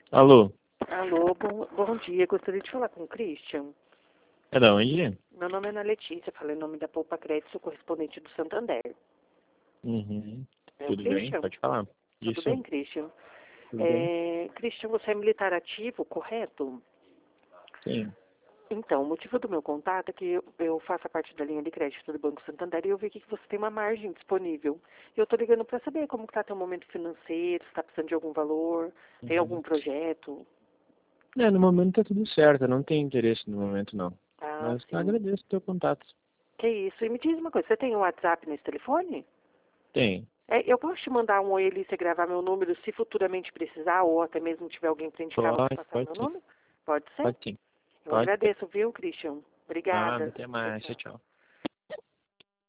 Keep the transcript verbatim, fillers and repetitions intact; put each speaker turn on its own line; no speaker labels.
Alô,
Alô, bom, bom dia. Gostaria de falar com o Christian.
é da onde?
Meu nome é Ana Letícia, falo em nome da Poupa Crédito, sou correspondente do Santander.
Uhum.
É o
Tudo bem?
Christian?
Pode falar.
Tudo
Isso,
bem, Christian?
tudo bem?
É, Christian, você é militar ativo, correto?
Sim.
Então, o motivo do meu contato é que eu, eu faço a parte da linha de crédito do Banco Santander e eu vi aqui que você tem uma margem disponível. E eu estou ligando para saber como está teu momento financeiro, se está precisando de algum valor, tem algum
Uhum.
projeto.
É, no momento tá tudo certo, eu não tenho interesse no momento não.
Ah,
Mas
sim.
agradeço o teu contato.
Que isso? E me diz uma coisa, você tem um WhatsApp nesse telefone?
Tem.
É, eu posso te mandar um oi ali, você gravar meu número, se futuramente precisar, ou até mesmo tiver alguém para indicar, você
Pode,
passar
pode
meu
sim.
número? Pode ser?
Pode sim.
Eu
Pode ser.
agradeço, viu, Christian?
Nada,
Obrigada.
até
Tchau,
mais. Tchau,
tchau.
tchau.